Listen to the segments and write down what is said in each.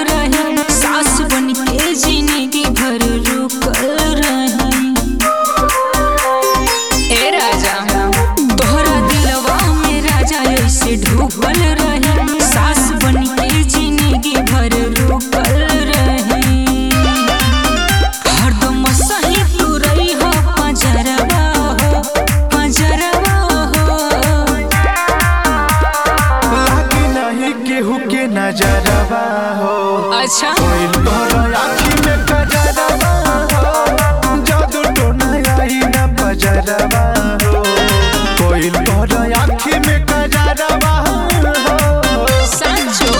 रही, सास बन के जिंदगी भर रुकल रही। ए राजा तोहरा दिलवा में राजा ऐसे ढूकल रही, सास बन के जिंदगी भर रुकल रही। हरदम सही तू रही हो पंजरवा हो, पंजरवा हो। लागी नहीं केहू के नजरवा हो। अच्छा तोहरा आँखी में कजरवा हो, जादू टोना आई ना बजरवा हो। कोई तोहरा आँखी में कजरवा हो। सचो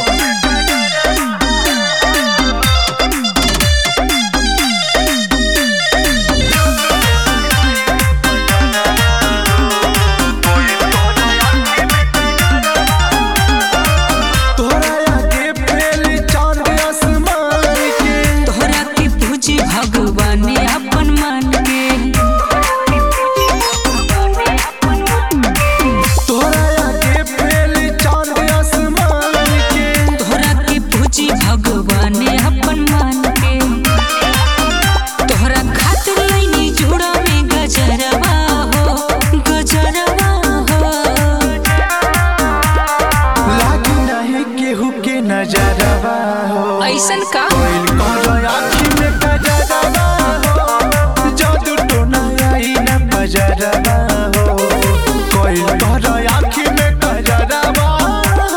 भगवान अपन मान के तोरा आगे फेल चांद आसमान के, तोहरा के पूजी भगवान अपन मान के। तोहरा खातिर लईनी जुड़ा में गजरवा हो, गजरवा हो। लागी नहीं केहू के नजरवा हो। ऐसन का आँखी में कजरवा हो, जादू टोना आई ना बजरवा हो। कोई तोहरा आँखी में कजरवा हो।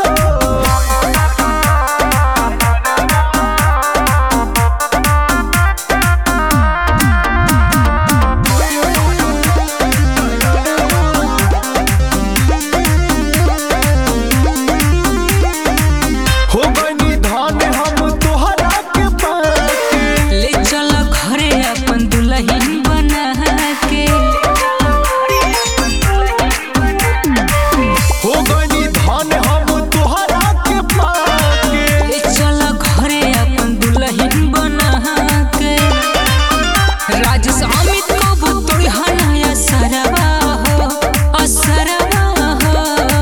हो गनी धान हम तोहरा के पाके, ले चल घरे अपन दुल्हन बना के। हो गनी धान हम तोहरा के पाके। ले चल घरे अपन दुल्हन बना के। राजेश अमित को बुतुड़ हनाया सरवा हो, असरवा हो।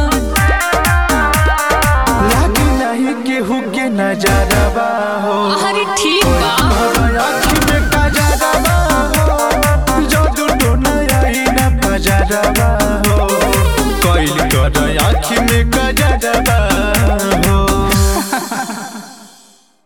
लागी नहीं केहू के नजरवा हो। अरे ठीक बा आँखी में कजरवा हो, जादू टोना आई ना बजरवा हो। कोई कर आँखी में कजरवा